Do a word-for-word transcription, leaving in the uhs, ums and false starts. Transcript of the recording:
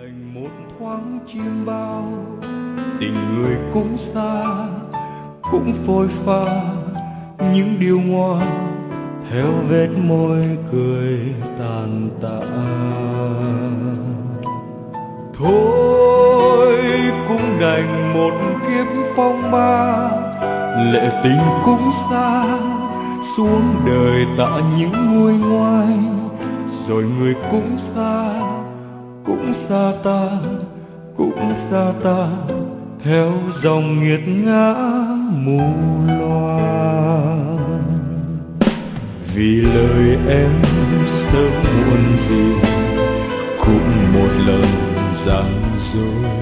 đành một thoáng chiêm bao, tình người cũng xa cũng phôi pha, những điều ngoan theo vết môi cười tàn tạ. Thôi cũng đành một kiếp phong ba, lệ tình cũng xa xuống đời tạ những nguôi ngoai, rồi người cũng xa cũng xa ta cũng xa ta, theo dòng nghiệt ngã mù loa. Vì lời em sớm muộn gì cũng một lần gian dối,